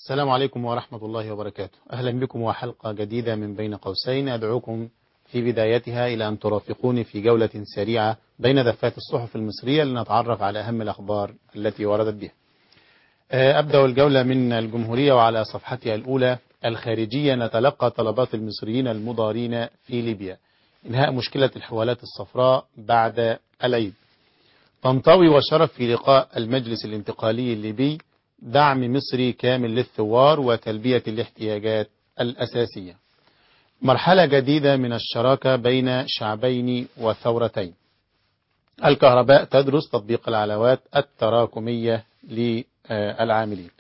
السلام عليكم ورحمة الله وبركاته. أهلا بكم وحلقة جديدة من بين قوسين. أدعوكم في بدايتها إلى أن ترافقوني في جولة سريعة بين دفات الصحف المصرية لنتعرف على أهم الأخبار التي وردت بها. أبدأ الجولة من الجمهورية، وعلى صفحتها الأولى: الخارجية، نتلقى طلبات المصريين المضارين في ليبيا، إنهاء مشكلة الحوالات الصفراء بعد العيد. طنطاوي وشرف في لقاء المجلس الانتقالي الليبي، دعم مصري كامل للثوار وتلبية الاحتياجات الأساسية. مرحلة جديدة من الشراكة بين شعبين وثورتين. الكهرباء تدرس تطبيق العلاوات التراكمية للعاملين.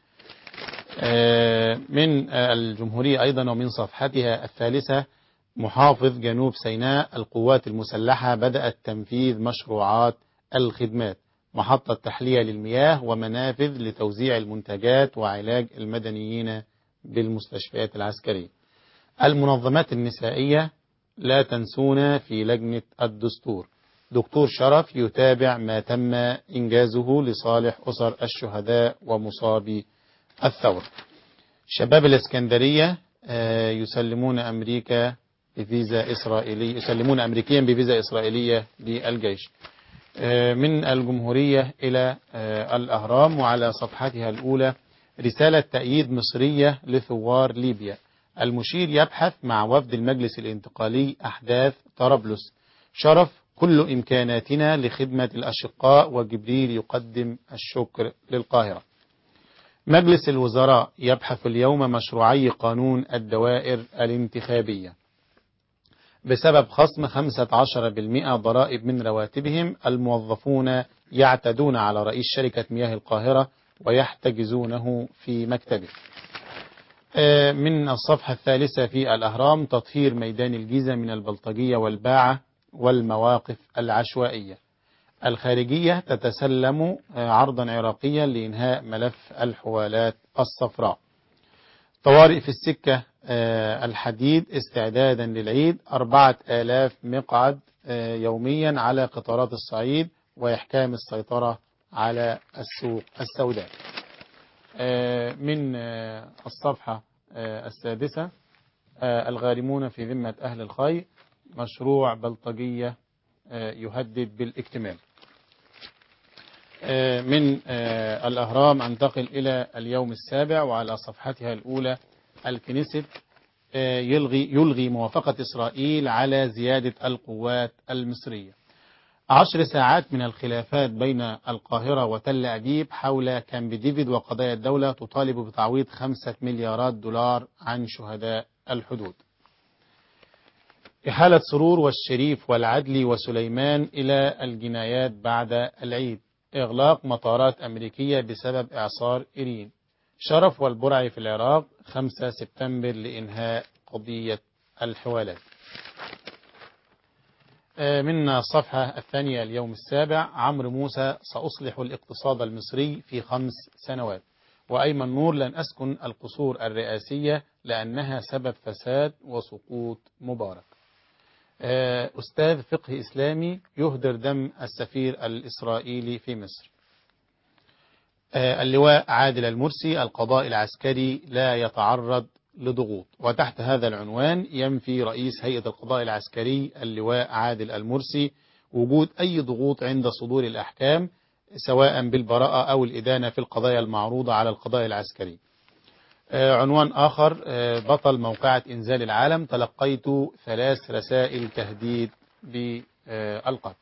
من الجمهورية أيضا ومن صفحتها الثالثة: محافظ جنوب سيناء، القوات المسلحة بدأت تنفيذ مشروعات الخدمات، محطة تحلية للمياه ومنافذ لتوزيع المنتجات وعلاج المدنيين بالمستشفيات العسكرية. المنظمات النسائية، لا تنسونا في لجنة الدستور. دكتور شرف يتابع ما تم إنجازه لصالح أسر الشهداء ومصابي الثورة. شباب الإسكندرية يسلمون أمريكا بفيزا إسرائيلية، يسلمون أمريكيا بفيزا إسرائيلية للجيش. من الجمهورية إلى الأهرام، وعلى صفحتها الأولى: رسالة تأييد مصرية لثوار ليبيا، المشير يبحث مع وفد المجلس الانتقالي أحداث طرابلس. شرف: كل إمكاناتنا لخدمة الأشقاء، وجبريل يقدم الشكر للقاهرة. مجلس الوزراء يبحث اليوم مشروعي قانون الدوائر الانتخابية. بسبب خصم 15% ضرائب من رواتبهم، الموظفون يعتدون على رئيس شركة مياه القاهرة ويحتجزونه في مكتبه. من الصفحة الثالثة في الأهرام: تطهير ميدان الجيزة من البلطجية والباعة والمواقف العشوائية. الخارجية تتسلم عرضا عراقيا لإنهاء ملف الحوالات الصفراء. طوارئ في السكة الحديد استعدادا للعيد، 4000 مقعد يوميا على قطارات الصعيد، وإحكام السيطرة على السوق السوداء. من الصفحة السادسة: الغارمون في ذمة أهل الخير، مشروع بلطجية يهدد بالاكتمال. من الأهرام أنتقل إلى اليوم السابع، وعلى صفحتها الأولى: الكنيست يلغي موافقة إسرائيل على زيادة القوات المصرية. 10 ساعات من الخلافات بين القاهرة وتل أبيب حول كامب ديفيد وقضايا الدولة تطالب بتعويض 5 مليارات دولار عن شهداء الحدود. إحالة سرور والشريف والعدلي وسليمان إلى الجنايات بعد العيد. إغلاق مطارات أمريكية بسبب إعصار إيرين. شرف والبرعي في العراق، 5 سبتمبر لإنهاء قضية الحوالات. من الصفحة الثانية اليوم السابع: عمرو موسى، سأصلح الاقتصاد المصري في 5 سنوات. وأيمن نور: لن أسكن القصور الرئاسية لأنها سبب فساد وسقوط مبارك. أستاذ فقه إسلامي يهدر دم السفير الإسرائيلي في مصر. اللواء عادل المرسي: القضاء العسكري لا يتعرض لضغوط. وتحت هذا العنوان ينفي رئيس هيئة القضاء العسكري اللواء عادل المرسي وجود أي ضغوط عند صدور الأحكام، سواء بالبراءة أو الإدانة في القضايا المعروضة على القضاء العسكري. عنوان آخر: بطل موقعة إنزال العالم، تلقيت 3 رسائل تهديد بالقتل.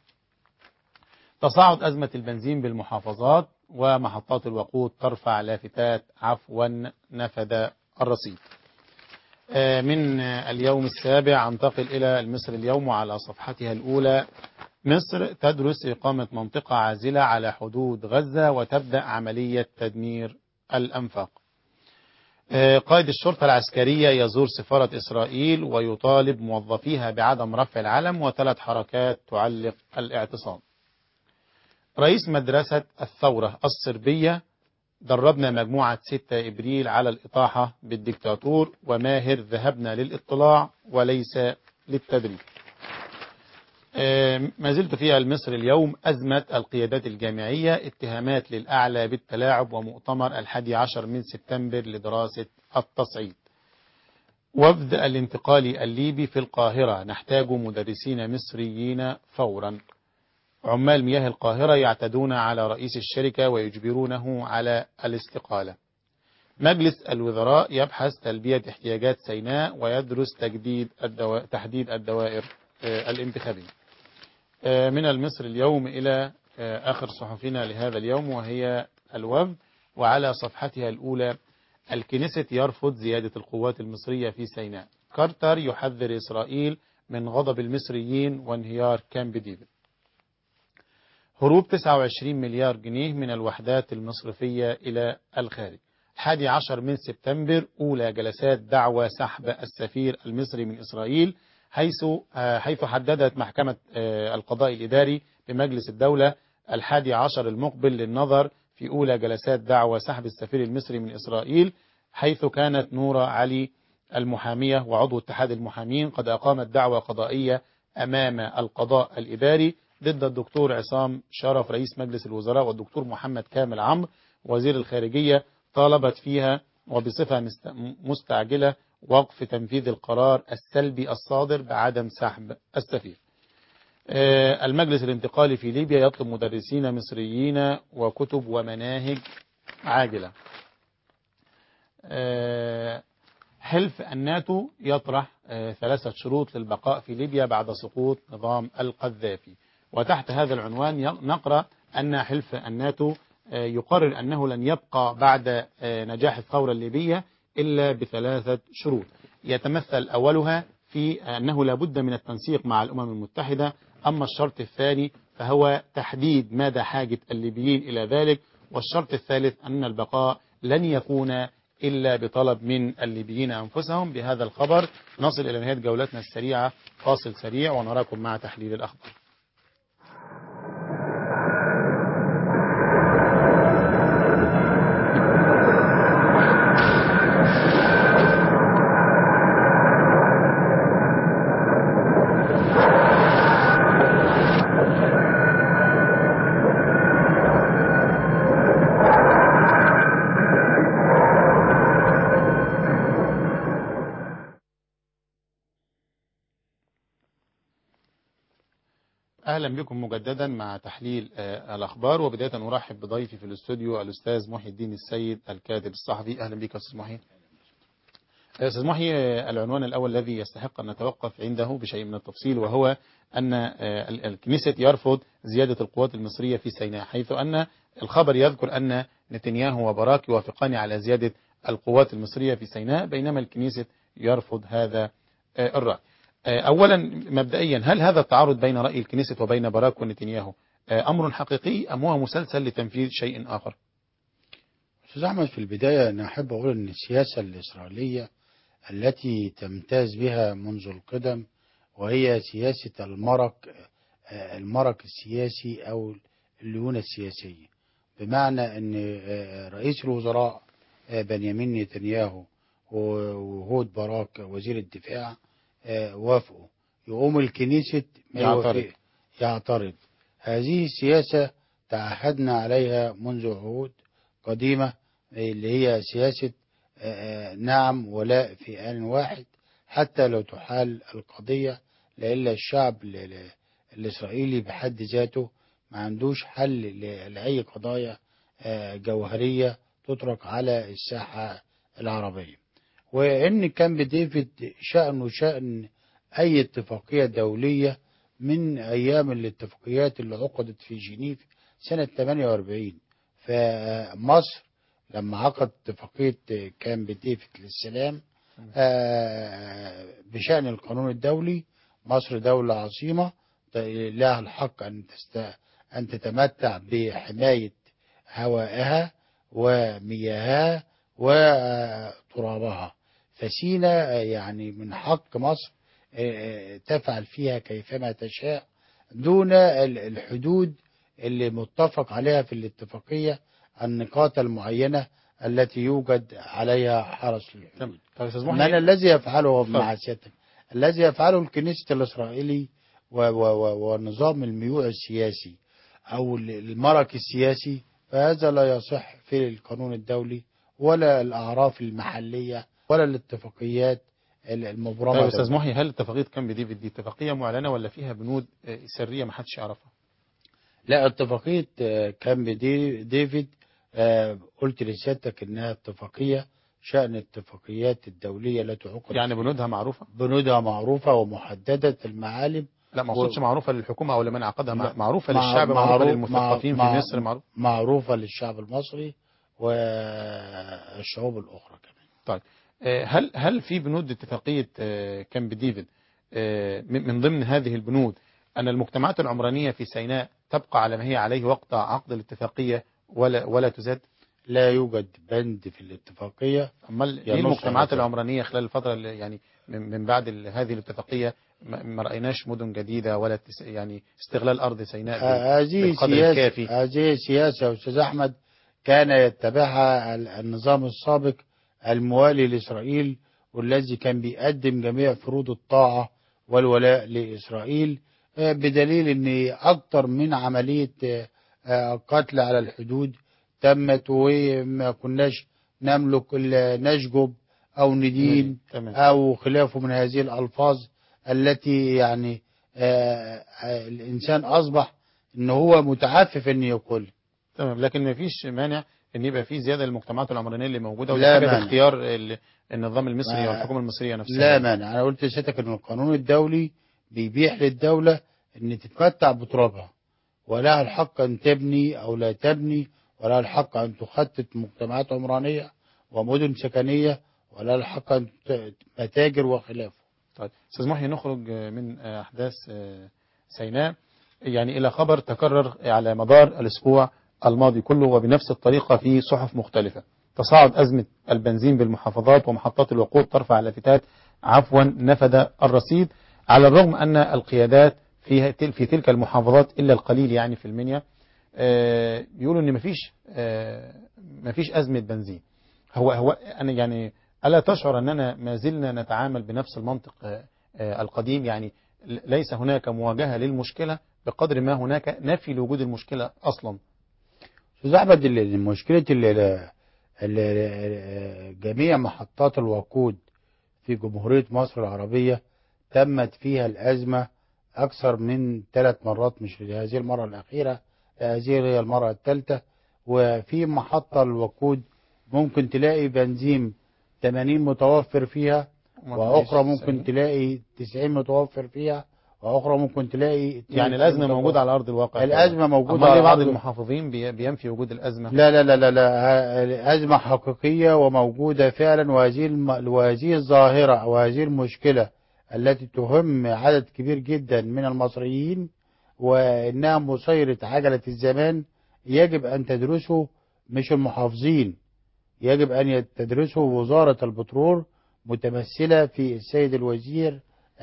تصاعد أزمة البنزين بالمحافظات، ومحطات الوقود ترفع لافتات عفوا نفذ الرصيد. من اليوم السابع أنتقل إلى المصري اليوم، وعلى صفحتها الأولى: مصر تدرس إقامة منطقة عازلة على حدود غزة وتبدأ عملية تدمير الأنفاق. قائد الشرطة العسكرية يزور سفارة إسرائيل ويطالب موظفيها بعدم رفع العلم، و3 حركات تعلق الاعتصام. رئيس مدرسة الثورة الصربية: دربنا مجموعة 6 إبريل على الإطاحة بالدكتاتور، وماهر ذهبنا للإطلاع وليس للتدريب. ما زلت في المصري اليوم. أزمة القيادات الجامعية، اتهامات للأعلى بالتلاعب، ومؤتمر 11 من سبتمبر لدراسة التصعيد. وفد الانتقالي الليبي في القاهرة، نحتاج مدرسين مصريين فورا. عمال مياه القاهرة يعتدون على رئيس الشركة ويجبرونه على الاستقالة. مجلس الوزراء يبحث تلبية احتياجات سيناء ويدرس تحديد الدوائر الانتخابية. من المصري اليوم إلى آخر صحفنا لهذا اليوم، وهي الوفد. وعلى صفحتها الأولى: الكنيست يرفض زيادة القوات المصرية في سيناء. كارتر يحذر إسرائيل من غضب المصريين وانهيار كامب ديفيد. هروب 29 مليار جنيه من الوحدات المصرفية إلى الخارج. 11 من سبتمبر أولى جلسات دعوى سحب السفير المصري من إسرائيل، حيث حددت محكمة القضاء الإداري بمجلس الدولة 11 المقبل للنظر في أولى جلسات دعوى سحب السفير المصري من إسرائيل، حيث كانت نورة علي المحامية وعضو اتحاد المحامين قد أقامت دعوى قضائية أمام القضاء الإداري ضد الدكتور عصام شرف رئيس مجلس الوزراء والدكتور محمد كامل عمرو وزير الخارجية. طالبت فيها وبصفة مستعجلة وقف تنفيذ القرار السلبي الصادر بعدم سحب السفير. المجلس الانتقالي في ليبيا يطلب مدرسين مصريين وكتب ومناهج عاجلة. حلف الناتو يطرح 3 شروط للبقاء في ليبيا بعد سقوط نظام القذافي. وتحت هذا العنوان نقرأ أن حلف الناتو يقرر أنه لن يبقى بعد نجاح الثورة الليبية إلا ب3 شروط، يتمثل أولها في أنه لا بد من التنسيق مع الأمم المتحدة. أما الشرط الثاني فهو تحديد مدى حاجة الليبيين إلى ذلك. والشرط الثالث أن البقاء لن يكون إلا بطلب من الليبيين أنفسهم. بهذا الخبر نصل إلى نهاية جولتنا السريعة. فاصل سريع ونراكم مع تحليل الأخبار. أهلا بكم مجددا مع تحليل الأخبار. وبداية أرحب بضيفي في الاستوديو الأستاذ محي الدين السيد الكاتب الصحفي. أهلا بك أستاذ محي. أستاذ محي، العنوان الأول الذي يستحق أن نتوقف عنده بشيء من التفصيل، وهو أن الكنيست يرفض زيادة القوات المصرية في سيناء، حيث أن الخبر يذكر أن نتنياهو وبراك يوافقان على زيادة القوات المصرية في سيناء، بينما الكنيست يرفض هذا الرأي. أولا مبدئيا، هل هذا التعارض بين رأي الكنيست وبين باراك ونتنياهو أمر حقيقي أم هو مسلسل لتنفيذ شيء آخر؟ أستاذ أحمد، في البداية أنا أحب أقول أن السياسة الإسرائيلية التي تمتاز بها منذ القدم وهي سياسة المرك السياسي أو الليونة السياسية، بمعنى أن رئيس الوزراء بنيامين نتنياهو وهود باراك وزير الدفاع وافقوا، يقوم الكنيست يعترض. هذه السياسة تعهدنا عليها منذ عهود قديمة، اللي هي سياسة نعم ولا في آن واحد، حتى لو تحال القضية، لإلا الشعب الإسرائيلي بحد ذاته ما عندوش حل لأي قضايا جوهرية تترك على الساحة العربية. وإن كامب ديفيد شأنه شأن أي اتفاقية دولية من أيام الاتفاقيات اللي عقدت في جنيف سنة 48. فمصر لما عقد اتفاقية كامب ديفيد للسلام بشأن القانون الدولي، مصر دولة عظيمة لها الحق أن تتمتع بحماية هوائها ومياهها وترابها. فسينا يعني من حق مصر تفعل فيها كيفما تشاء دون الحدود اللي متفق عليها في الاتفاقية، النقاط المعينة التي يوجد عليها حرس للحدود. من الذي يفعله مع سيادتك؟ الذي يفعله الكنيست الإسرائيلي ونظام الميوع السياسي أو المرك السياسي، فهذا لا يصح في القانون الدولي ولا الأعراف المحلية ولا الاتفاقيات المبرمة طيب استاذ دوليا. محي، هل اتفاقيه كامب ديفيد دي اتفاقيه معلنه ولا فيها بنود سريه ما حدش يعرفها؟ لا، اتفاقية كامب ديفيد قلت لسيادتك إنها اتفاقية شأن الاتفاقيات الدولية التي عقدت يعني فيها. بنودها معروفه؟ بنودها معروفة ومحددة المعالم. لا ما و... اقصدش معروفه للحكومه او لمن عقدها، لا، معروفه للشعب، معروفه مع... للمثقفين في مع... مصر، معروف. معروفة للشعب المصري والشعوب الأخرى كمان. طيب هل في بنود اتفاقيه كامب ديفيد من ضمن هذه البنود ان المجتمعات العمرانيه في سيناء تبقى على ما هي عليه وقت عقد الاتفاقيه ولا تزاد؟ لا يوجد بند في الاتفاقية امال ليه ينص على المجتمعات ذلك. العمرانيه خلال الفتره اللي يعني من بعد هذه الاتفاقيه ما رايناش مدن جديده ولا يعني استغلال ارض سيناء هذه بالقدر سياسة، الكافي؟ هذه سياسة يا أستاذ أحمد كان يتبعها النظام السابق الموالي لإسرائيل، والذي كان بيقدم جميع فروض الطاعة والولاء لإسرائيل، بدليل أن أكثر من عملية قتل على الحدود تمت، وما كناش نملك إلا نشجب أو ندين تمام. أو خلافه من هذه الألفاظ التي يعني الإنسان أصبح ان هو متعفف ان يقول. تمام، لكن ما فيش مانع ان يبقى في زياده للمجتمعات العمرانيه اللي موجوده، ودي لا حاجه مانع، باختيار النظام المصري او ما الحكومه المصريه نفسها لا يعني. مانع. انا قلت لسيادتك ان القانون الدولي بيبيح للدولة ان تتمتع بترابها، ولها الحق ان تبني او لا تبني، ولها الحق ان تخطط مجتمعات عمرانية ومدن سكنية، ولها الحق ان متاجر وخلافه. طيب استاذ محي، نخرج من احداث سيناء يعني الى خبر تكرر على مدار الاسبوع الماضي كله وبنفس الطريقه في صحف مختلفه. تصاعد ازمه البنزين بالمحافظات ومحطات الوقود ترفع لافتات نفد الرصيد، على الرغم ان القيادات في تلك المحافظات الا القليل يعني في المنيا بيقولوا ان مفيش ازمه بنزين. هو انا يعني الا تشعر اننا ما زلنا نتعامل بنفس المنطق القديم؟ يعني ليس هناك مواجهه للمشكله بقدر ما هناك نفي لوجود المشكله اصلا. استاذ احمد، المشكلة جميع محطات الوقود في جمهورية مصر العربية تمت فيها الأزمة أكثر من 3 مرات، مش في هذه المرة الأخيرة، هذه هي المرة الثالثة. وفي محطة الوقود ممكن تلاقي بنزين 80 متوفر فيها، وما تلاقيش وأخرى ممكن 90. تلاقي 90 متوفر فيها، وأخرى ممكن تلاقي يعني 92 الازمه متوفر. موجوده على ارض الواقع فعلا. الأزمة موجودة امال على ليه بعض الأرض. المحافظين بينفي وجود الازمه؟ لا لا لا لا لا، أزمة حقيقية وموجودة فعلا، وهذه الظاهرة وهذه المشكلة التي تهم عدد كبير جدا من المصريين وإنها مسيرة عجلة الزمان، يجب أن تدرسه مش المحافظين، يجب أن تدرسه وزارة البترول متمثلة في السيد الوزير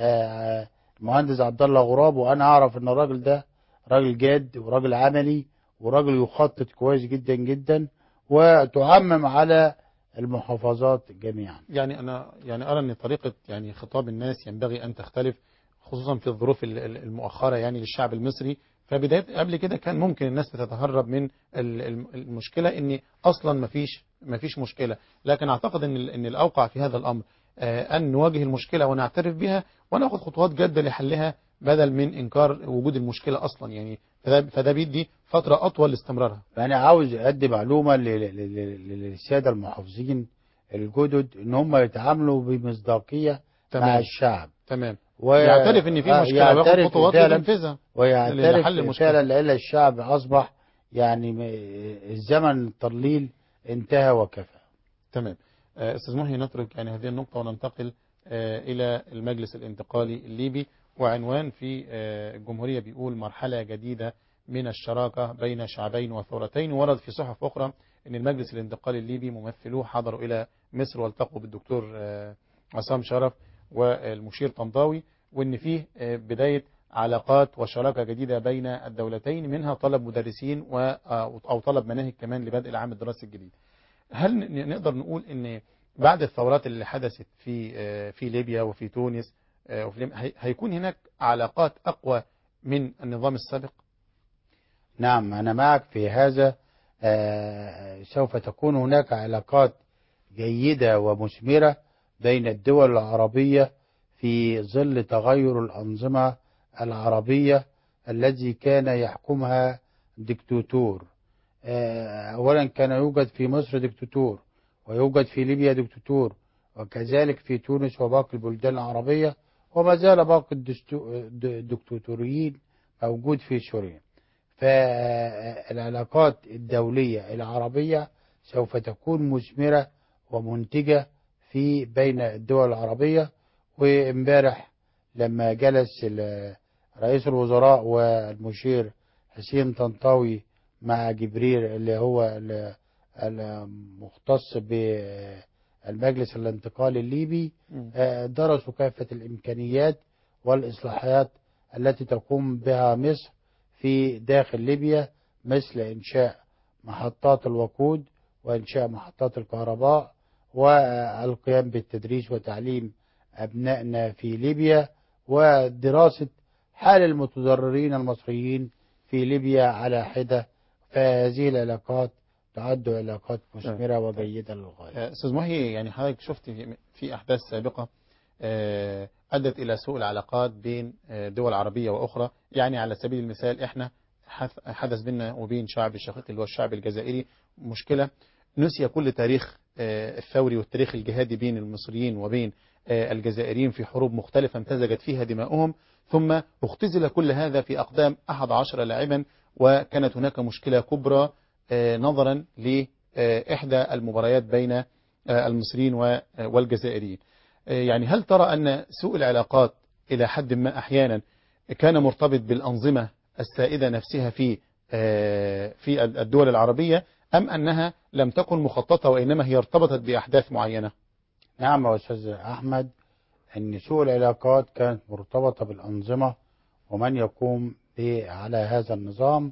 المهندس عبد الله غراب. وأنا أعرف إن الراجل ده راجل جاد وراجل عملي وراجل يخطط كويس جدا جدا، وتعمم على المحافظات جميعا. يعني انا يعني ارى ان طريقه يعني خطاب الناس ينبغي ان تختلف، خصوصا في الظروف المؤخره يعني للشعب المصري. فبدايه قبل كده كان ممكن الناس بتتهرب من المشكله ان اصلا ما فيش مشكله، لكن اعتقد ان الاوقع في هذا الامر ان نواجه المشكله ونعترف بها وناخذ خطوات جاده لحلها بدل من انكار وجود المشكله اصلا يعني. فده بيدي فتره اطول لاستمرارها. فأنا عاوز أدي معلومة للسادة المحافظين الجدد إن هم يتعاملوا بمصداقية مع تمام. الشعب، تمام. يعترف ان في مشكله وياخد ويعترف خطوات فعلا، لتنفيذها ويعترف لحل المشكله. فعلا، لأن الشعب أصبح يعني الزمن التضليل انتهى وكفى. تمام. استاذ محي، نترك يعني هذه النقطه وننتقل الى المجلس الانتقالي الليبي، وعنوان في الجمهوريه بيقول مرحله جديده من الشراكه بين شعبين وثورتين. ورد في صحف اخرى ان المجلس الانتقالي الليبي ممثلوه حضروا الى مصر والتقوا بالدكتور عصام شرف والمشير طنطاوي، وان فيه بدايه علاقات وشراكه جديده بين الدولتين، منها طلب مدرسين او طلب مناهج كمان لبدء العام الدراسي الجديد. هل نقدر نقول ان بعد الثورات اللي حدثت في ليبيا وفي تونس وفي هيكون هناك علاقات أقوى من النظام السابق؟ نعم، أنا معك في هذا. سوف تكون هناك علاقات جيدة ومثمرة بين الدول العربية في ظل تغير الأنظمة العربية التي كان يحكمها ديكتاتور. أولا كان يوجد في مصر ديكتاتور، ويوجد في ليبيا ديكتاتور، وكذلك في تونس وباقي البلدان العربية، وما زال باقي الدكتاتوريين موجود في سوريا. فالعلاقات الدولية العربية سوف تكون مثمرة ومنتجة في بين الدول العربية. وامبارح لما جلس رئيس الوزراء والمشير حسين طنطاوي مع جبريل اللي هو المختص بالمجلس الانتقالي الليبي، درسوا كافة الإمكانيات والإصلاحات التي تقوم بها مصر في داخل ليبيا، مثل إنشاء محطات الوقود وإنشاء محطات الكهرباء والقيام بالتدريس وتعليم أبنائنا في ليبيا، ودراسة حال المتضررين المصريين في ليبيا على حدة. فهذه العلاقات تعد علاقات مثمرة وجيدة للغاية. أستاذ محي، يعني حضرتك شفت في أحداث سابقة أدت إلى سوء العلاقات بين دول عربية وأخرى. يعني على سبيل المثال إحنا حدث بيننا وبين شعب الشقيق اللي هو الشعب الجزائري مشكلة. نسي كل تاريخ الثوري والتاريخ الجهادي بين المصريين وبين الجزائريين في حروب مختلفة امتزجت فيها دماؤهم، ثم اختزل كل هذا في أقدام 11 لاعبا. وكانت هناك مشكلة كبرى نظرا لإحدى المباريات بين المصريين والجزائريين. يعني هل ترى أن سوء العلاقات إلى حد ما أحيانا كان مرتبط بالأنظمة السائدة نفسها في الدول العربية، أم أنها لم تكن مخططة وإنما هي ارتبطت بأحداث معينة؟ نعم يا أستاذ أحمد، أن سوء العلاقات كانت مرتبطة بالأنظمة ومن يقوم على هذا النظام.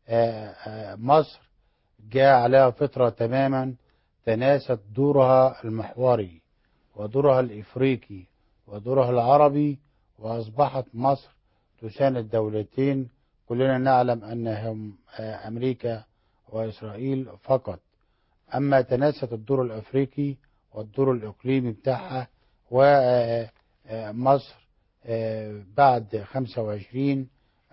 مصر جاء عليها فترة تماما تناست دورها المحوري ودورها الإفريقي ودورها العربي، وأصبحت مصر تساند دولتين كلنا نعلم أنهم أمريكا وإسرائيل فقط. أما تناست الدور الأفريقي والدور الإقليمي بتاعها، ومصر بعد 25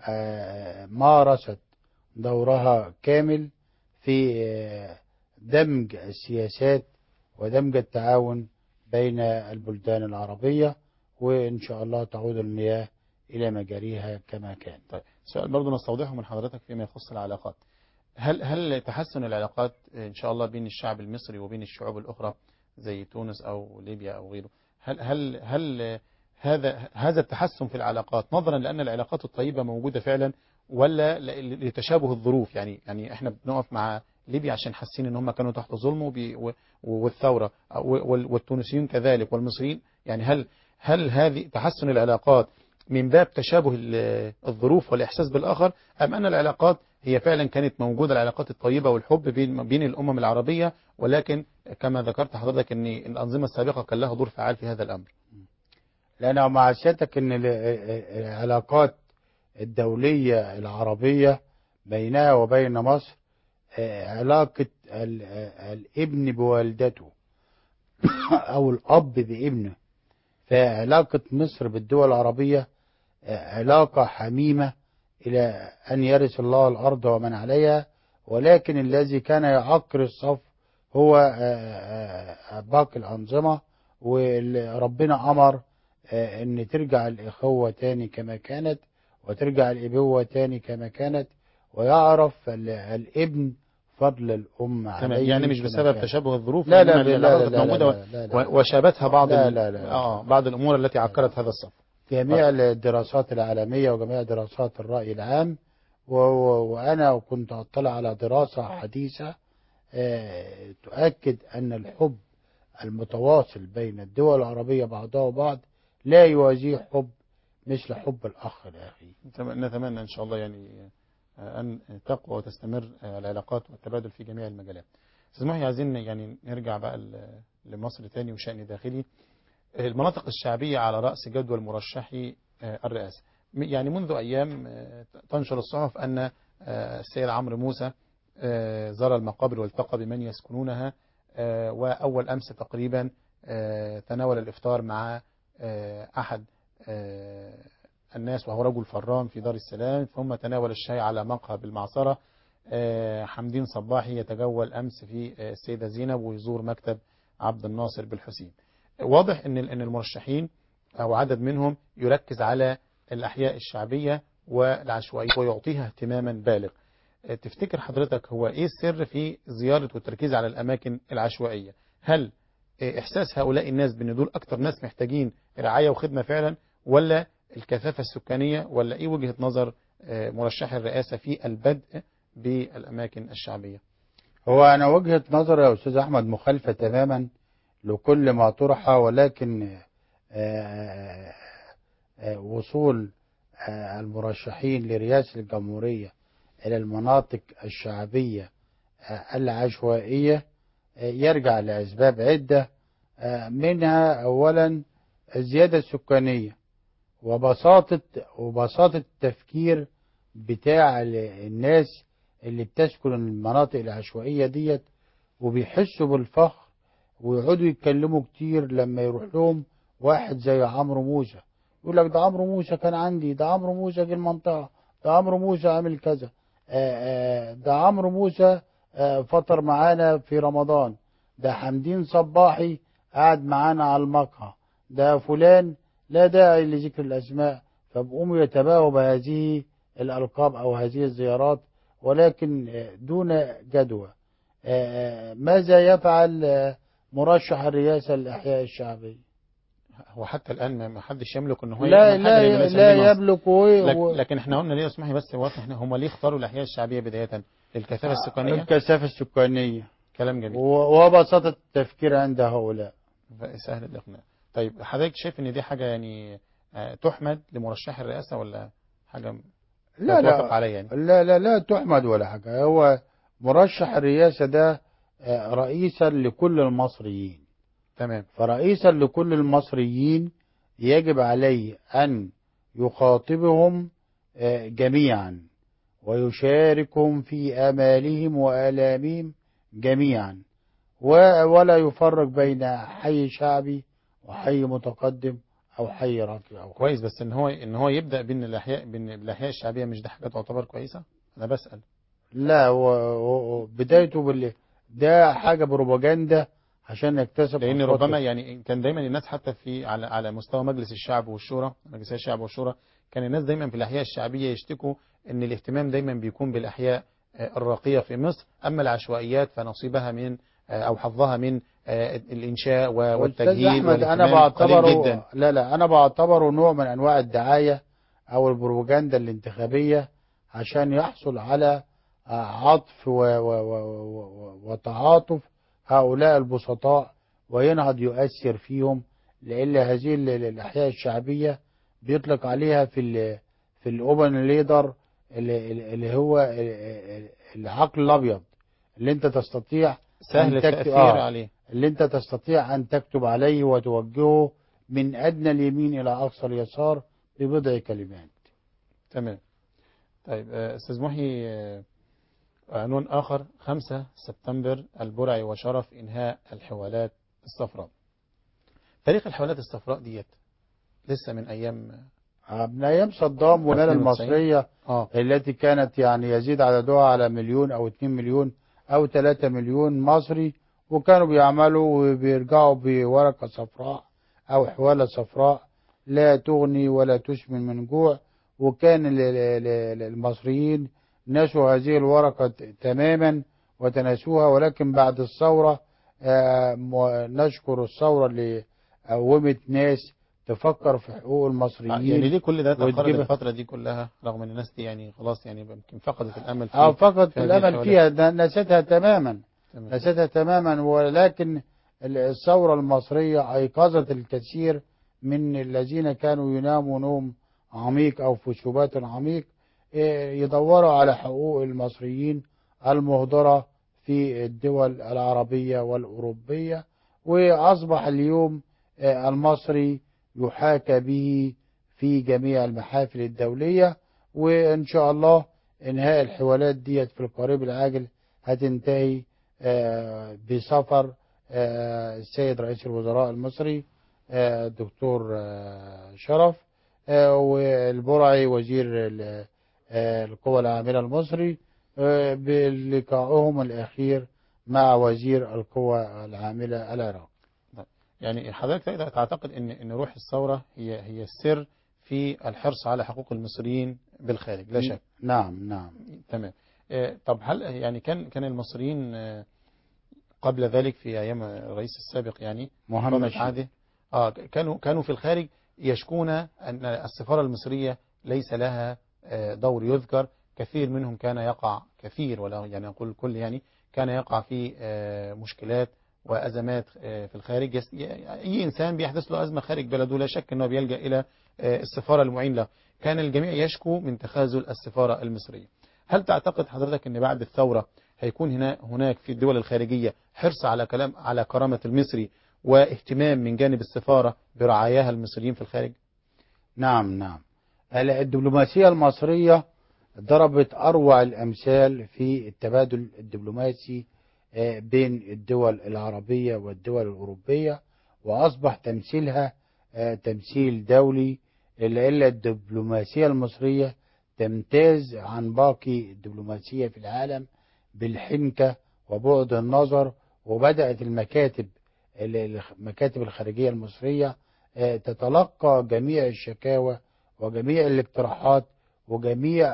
مارست دورها كامل في دمج السياسات ودمج التعاون بين البلدان العربية، وإن شاء الله تعود المياه إلى مجاريها كما كان. طيب، سؤال برضو نستوضحه من حضرتك فيما يخص العلاقات. هل تحسن العلاقات إن شاء الله بين الشعب المصري وبين الشعوب الأخرى زي تونس أو ليبيا أو غيره، هل هذا التحسن في العلاقات نظرا لأن العلاقات الطيبة موجودة فعلا، ولا لتشابه الظروف؟ يعني احنا بنقف مع ليبيا عشان حاسين ان هم كانوا تحت ظلم والثورة، والتونسيين كذلك والمصريين. يعني هل هذه تحسن العلاقات من باب تشابه الظروف والإحساس بالآخر، أم أن العلاقات هي فعلا كانت موجودة، العلاقات الطيبة والحب بين الأمم العربية، ولكن كما ذكرت حضرتك أن الأنظمة السابقة كان لها دور فعال في هذا الأمر؟ لأن مع سيادتك أن العلاقات الدولية العربية بينها وبين مصر علاقة الابن بوالدته أو الأب بابنه. فعلاقة مصر بالدول العربية علاقة حميمة إلى أن يرث الله الأرض ومن عليها، ولكن الذي كان يعكر الصف هو باقي الأنظمة. وربنا أمر أن ترجع الإخوة تاني كما كانت، وترجع الإبوة تاني كما كانت، ويعرف الابن فضل الأم عليه. يعني مش بسبب تشابه الظروف، لا لا العلاقات لا موجودة لا وشابتها بعض لا الأمور التي عكرت هذا الصف. جميع الدراسات العالمية وجميع دراسات الرأي العام، وأنا كنت أطلع على دراسة حديثة تؤكد أن الحب المتواصل بين الدول العربية بعضها وبعض لا يوازيه حب مثل حب الأخ لأخيه. نتمنى إن شاء الله يعني أن تقوى وتستمر العلاقات والتبادل في جميع المجالات. أستاذ محي، عايزين يعني نرجع بقى لمصر تاني وشأن داخلي. المناطق الشعبية على رأس جدول مرشحي الرئاسة. يعني منذ أيام تنشر الصحف أن السيد عمرو موسى زار المقابر والتقى بمن يسكنونها، وأول أمس تقريبا تناول الإفطار مع أحد الناس وهو رجل فران في دار السلام، ثم تناول الشاي على مقهى بالمعصرة. حمدين صباحي يتجول أمس في السيدة زينب ويزور مكتب عبد الناصر بالحسين. واضح أن المرشحين أو عدد منهم يركز على الأحياء الشعبية والعشوائية ويعطيها اهتماما بالغ. تفتكر حضرتك هو إيه السر في زيارة والتركيز على الأماكن العشوائية؟ هل إحساس هؤلاء الناس بأن دول أكتر ناس محتاجين رعاية وخدمة فعلا، ولا الكثافة السكانية، ولا إيه وجهة نظر مرشح الرئاسة في البدء بالأماكن الشعبية؟ هو أنا وجهة نظري يا أستاذ أحمد مخالفة تماما لكل ما طرح، ولكن وصول المرشحين لرئاسة الجمهورية إلى المناطق الشعبية العشوائية يرجع لأسباب عدة، منها أولا الزيادة السكانية وبساطة التفكير بتاع الناس اللي بتسكن المناطق العشوائية ديت، وبيحسوا بالفخر ويقعدوا يتكلموا كتير لما يروح لهم واحد زي عمرو موسى يقول لك ده عمرو موسى كان عندي، ده عمرو موسى جه المنطقة، ده عمرو موسى عامل كذا، ده عمرو موسى فطر معانا في رمضان، ده حمدين صباحي قعد معانا على المقهى، ده فلان. لا داعي لذكر الأسماء، فبقوموا يتباهوا بهذه الألقاب أو هذه الزيارات، ولكن دون جدوى. ماذا يفعل مرشح الرئاسة للأحياء الشعبية؟ هو حتى الآن ما حدش يملك ان هو لا يعمل حاجة لأنه ليس لا ليه مصر. يملك لكن احنا قلنا ليه اسمحي بس واضح هم ليه اختاروا الأحياء الشعبية بداية؟ للكثافة السكانية. الكثافة السكانية كلام جميل. وبساطة التفكير عند هؤلاء. سهل الإقناع. طيب حضرتك شايف ان دي حاجة يعني تحمد لمرشح الرئاسة، ولا حاجة لا توافق عليها يعني؟ لا تحمد ولا حاجة. هو مرشح الرئاسة ده رئيسا لكل المصريين. تمام. فرئيسا لكل المصريين يجب عليه أن يخاطبهم جميعا ويشاركهم في آمالهم وآلامهم جميعا، ولا يفرق بين حي شعبي وحي متقدم أو حي راقي أو كويس، بس ان هو يبدأ بالأحياء الشعبية، مش ده حاجة تعتبر كويسة؟ أنا بسأل. لا بدايته ده حاجة بروباجندا عشان يكتسب لأن أصوات. ربما يعني كان دايما الناس حتى على مستوى مجلس الشعب والشورى، مجلس الشعب والشورى، كان الناس دايما في الأحياء الشعبية يشتكوا ان الاهتمام دايما بيكون بالأحياء الراقية في مصر، أما العشوائيات فنصيبها من أو حظها من الإنشاء أستاذ والتجهيز أحمد أنا والاهتمام قليل بعتبره جدا. أنا بعتبره نوع من أنواع الدعاية أو البروباجندا الانتخابية عشان يحصل على عطف وتعاطف هؤلاء البسطاء وينهض يؤثر فيهم، لأن هذه الأحياء الشعبية بيطلق عليها في الأوبن ليدر اللي هو العقل الأبيض اللي أنت تستطيع سهل التأثير عليه. اللي انت تستطيع ان تكتب عليه وتوجهه من ادنى اليمين الى اقصى اليسار ببضع كلمات. تمام. طيب استاذ محي، عنوان اخر: 5 سبتمبر البرعي وشرف انهاء الحوالات الصفراء. تاريخ الحوالات الصفراء ديت لسه من ايام صدام والآلة 92. المصرية التي كانت يعني يزيد عددها على 1 أو 2 مليون أو 3 مليون مصري، وكانوا بيعملوا وبيرجعوا بورقة صفراء أو حوالة صفراء لا تغني ولا تسمن من جوع. وكان المصريين نسوا هذه الورقة تماما وتناسوها، ولكن بعد الثورة نشكر الثورة اللي قومت ناس تفكر في حقوق المصريين. يعني ليه كل ده تأخرت الفترة دي كلها رغم ان الناس دي يعني خلاص يعني يمكن فقدت الامل فقدت الامل فيها، نسيتها تماما. نسيتها تماما. ولكن الثورة المصرية ايقظت الكثير من الذين كانوا يناموا نوم عميق او في سبات عميق يدوروا على حقوق المصريين المهدرة في الدول العربية والأوروبية. وأصبح اليوم المصري يحاكى به في جميع المحافل الدولية. وإن شاء الله إنهاء الحوالات ديت في القريب العاجل هتنتهي بسفر السيد رئيس الوزراء المصري الدكتور شرف والبرعي وزير القوى العاملة المصري بلقائهم الأخير مع وزير القوى العاملة العراقي. يعني حضرتك تعتقد ان روح الثورة هي السر في الحرص على حقوق المصريين بالخارج لا شك. نعم نعم تمام. طب هل يعني كان المصريين قبل ذلك في ايام الرئيس السابق يعني محمد عاده كانوا في الخارج يشكون ان السفارة المصرية ليس لها دور يذكر. كثير منهم كان يقع كثير ولا يعني أقول الكل يعني كان يقع في مشكلات وأزمات في الخارج. أي إنسان بيحدث له أزمة خارج بلده لا شك أنه بيلجأ إلى السفارة المعين له. كان الجميع يشكو من تخاذل السفارة المصرية. هل تعتقد حضرتك أن بعد الثورة هيكون هناك في الدول الخارجية حرص على كرامة المصري واهتمام من جانب السفارة برعاياها المصريين في الخارج؟ نعم نعم. الدبلوماسية المصرية ضربت أروع الأمثال في التبادل الدبلوماسي بين الدول العربية والدول الأوروبية، وأصبح تمثيلها تمثيل دولي. إلا الدبلوماسية المصرية تمتاز عن باقي الدبلوماسية في العالم بالحنكة وبعد النظر. وبدأت المكاتب الخارجية المصرية تتلقى جميع الشكاوى وجميع الاقتراحات وجميع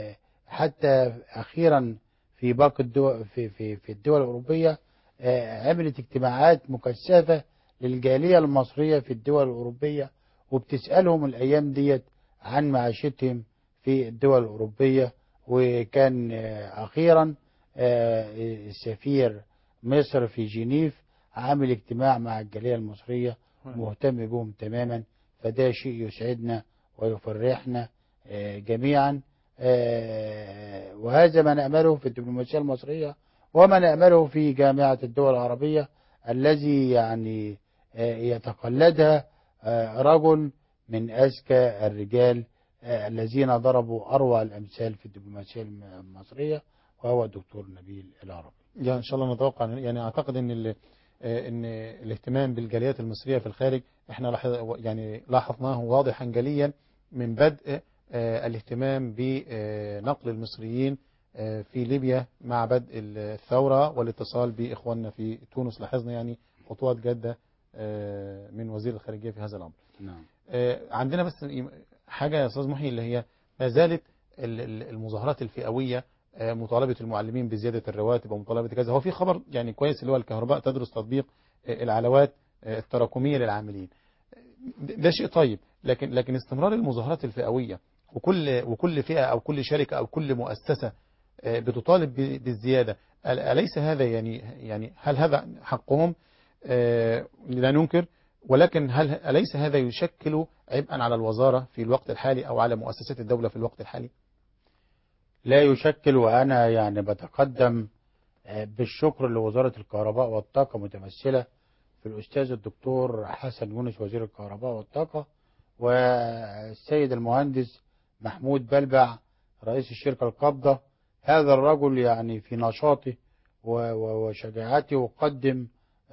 حتى أخيرا في باقي الدول في الدول الأوروبية عملت اجتماعات مكثفة للجالية المصرية في الدول الأوروبية، وبتسألهم الأيام ديت عن معيشتهم في الدول الأوروبية. وكان أخيرا سفير مصر في جنيف عامل اجتماع مع الجالية المصرية مهتم بهم تماما. فده شيء يسعدنا ويفرحنا جميعا. وهذا ما نأمله في الدبلوماسية المصرية وما نأمله في جامعة الدول العربية الذي يعني يتقلدها رجل من أذكى الرجال الذين ضربوا أروع الأمثال في الدبلوماسية المصرية، وهو الدكتور نبيل العربي. يعني إن شاء الله نتوقع يعني أعتقد إن الاهتمام بالجاليات المصرية في الخارج احنا يعني لاحظناه واضحا جليا من بدء الاهتمام بنقل المصريين في ليبيا مع بدء الثورة والاتصال بإخواننا في تونس. لاحظنا يعني خطوات جادة من وزير الخارجية في هذا الأمر. نعم. عندنا بس حاجة يا أستاذ محي اللي هي ما زالت المظاهرات الفئوية، مطالبة المعلمين بزيادة الرواتب ومطالبة كذا. هو في خبر يعني كويس اللي هو الكهرباء تدرس تطبيق العلاوات التراكمية للعاملين. ده شيء طيب، لكن استمرار المظاهرات الفئوية وكل فئة أو كل شركة أو كل مؤسسة بتطالب بالزيادة، أليس هذا يعني هل هذا حقهم؟ لا ننكر، ولكن أليس هذا يشكل عبئا على الوزارة في الوقت الحالي أو على مؤسسات الدولة في الوقت الحالي؟ لا يشكل. وأنا يعني بتقدم بالشكر لوزارة الكهرباء والطاقة متمثلة في الأستاذ الدكتور حسن يونس وزير الكهرباء والطاقة، والسيد المهندس محمود بلبع رئيس الشركة القابضة. هذا الرجل يعني في نشاطه وشجاعته قدم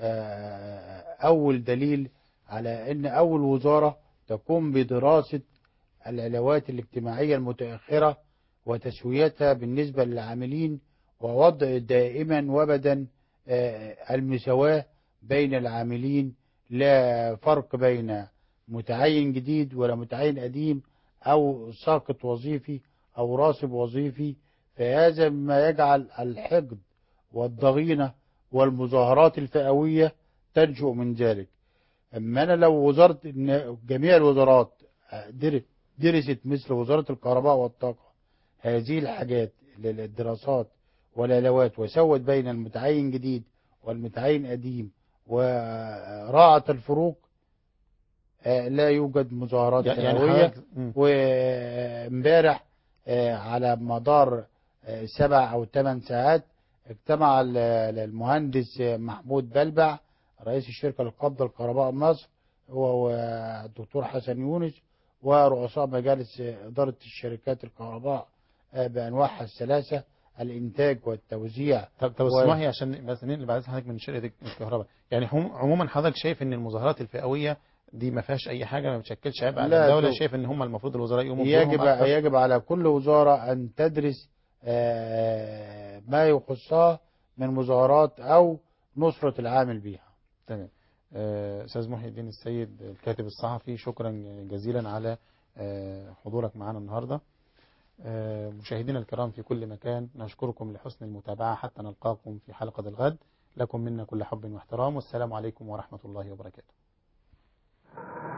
أول دليل على أن أول وزارة تقوم بدراسة العلاوات الاجتماعية المتأخرة وتسويتها بالنسبة للعاملين، ووضع دائما وابدا المساواة بين العاملين، لا فرق بين متعين جديد ولا متعين قديم أو ساقط وظيفي أو راسب وظيفي. فهذا ما يجعل الحقد والضغينة والمظاهرات الفئوية تنشؤ من ذلك. أما أنا لو جميع الوزارات درست مثل وزارة الكهرباء والطاقة هذه الحاجات للدراسات والعلاوات وسوت بين المتعين جديد والمتعين قديم وراعت الفروق، لا يوجد مظاهرات فئوية. وامبارح على مدار 7 أو 8 ساعات اجتمع المهندس محمود بلبع رئيس الشركة القابضة لكهرباء مصر والدكتور حسن يونس، ورؤساء مجالس إدارة الشركات الكهرباء بأنواعها الثلاثة، الإنتاج والتوزيع. طب اسمحي عشان بس اللي بعد حضرتك من شركة الكهرباء، يعني عموما حضرتك شايف ان المظاهرات الفئوية دي ما فيهاش اي حاجة، ما بتشكلش عبء على لا، الدولة؟ شايف ان هم المفروض الوزراء يقوموا بدورهم يجب اكتر؟ يجب على كل وزارة أن تدرس ما يخصها من مظاهرات أو نصرة العامل بها. تمام. استاذ محي الدين السيد الكاتب الصحفي، شكرا جزيلا على حضورك معنا النهارده. مشاهدينا الكرام في كل مكان، نشكركم لحسن المتابعة، حتى نلقاكم في حلقة الغد. لكم منا كل حب واحترام، والسلام عليكم ورحمة الله وبركاته.